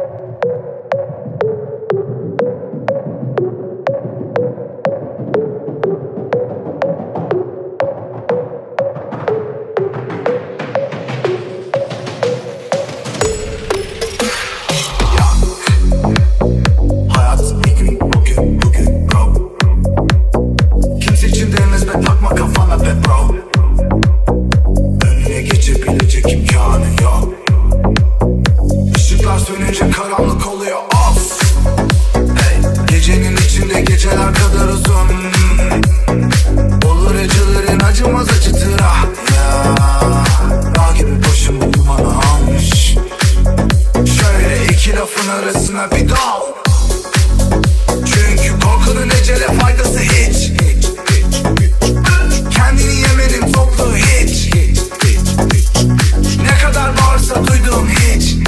Karanlık oluyor of. Hey, gecenin içinde geceler kadar uzun. Olur acıların acımaz acıtır ah ya. Dağ gibi başımı dumana almış. Şöyle iki lafın arasına bir dal. Çünkü korkunun ecele faydası hiç. Kendini yemenin toplu hiç. Ne kadar varsa duyduğum hiç.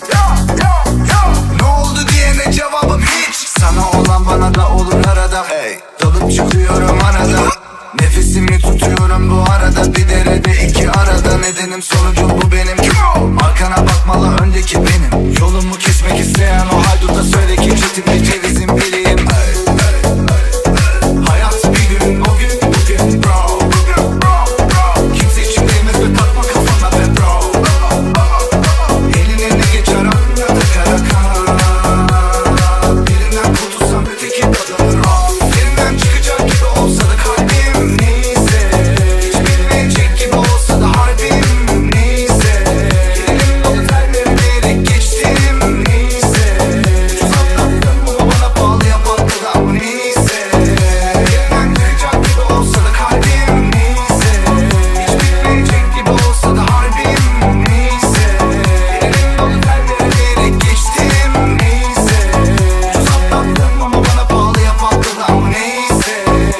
Ne oldu diyene cevabım hiç. Sana olan bana da olur arada. Hey, dalıp çıkıyorum arada. Nefesimi tutuyorum bu arada. Bir derede iki arada. Nedenim sonucum bu benim. Arkana bakmalı öndeki benim. Yolumu kesmek isteyen o hayduta söyle ki çetimde cevizim bileyim. Hey, hey, hey. Hayat bir gün o gün bugün bro. Kimse için değmez ve takma kafana be bro. Eline ne geçer aklına da kara kan. Birinden kurtulsam öteki tadını raf. Birinden çıkacak gibi olsa da kalbim neyse. Hiç bilmeyecek gibi olsa da harbim neyse. Gerilim dolu terlerim diyerek geçtim neyse. Ucuz atlattım ama bana pahalıya patladı ama neyse. Birinden çıkacak gibi olsa da kalbim neyse. Hiç bilmeyecek gibi olsa da harbim neyse. Gerilim dolu terlerim diyerek geçtim neyse. Ucuz atlattım ama bana pahalıya patladı ama neyse.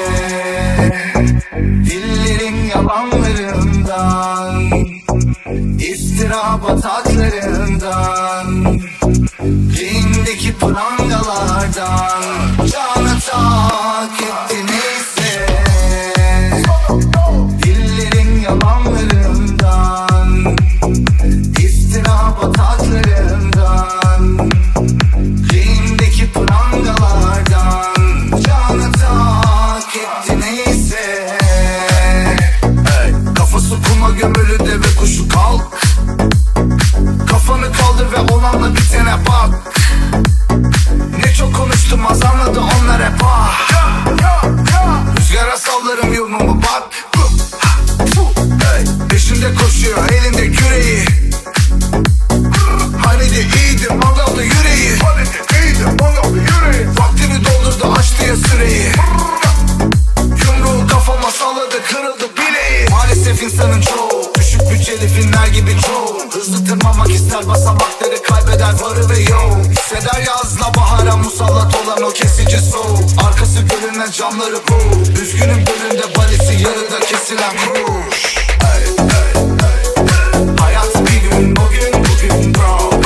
Dillerin yalanlarından, istirap ataklarından, cindeki prangalardan canı tak etti neyse. Dillerin yalanlarından, istirap ataklarından, cindeki prangalardan canı tak etti neyse. Hey, kafası kuma gömülü deve kuşu kalk. Kafanı kaldır ve olanla bitene bak. Ne çok konuştum az anladı onlar hep ah. Rüzgara sallarım yolumumu bak. Hey, peşinde koşuyor elinde küreği. Hani de iyiydi mangalda yüreği. Vaktini doldurdu açtı ya süreyi. Yumruğu kafama salladı kırıldı bileği. Maalesef insanın çoğu düşük bütçeli filmler gibi çoğu. Hızlı tırmanmak ister basamakları kaybeder varı ve yok. Hisseder yazla bahara musallat olan o kesici soğuk. Arkası görünmez camları bu. Üzgünüm bölümde balisi yarıda kesilen kuş. Hey, hey, hey, hey. Hayat bir gün o gün bugün bro.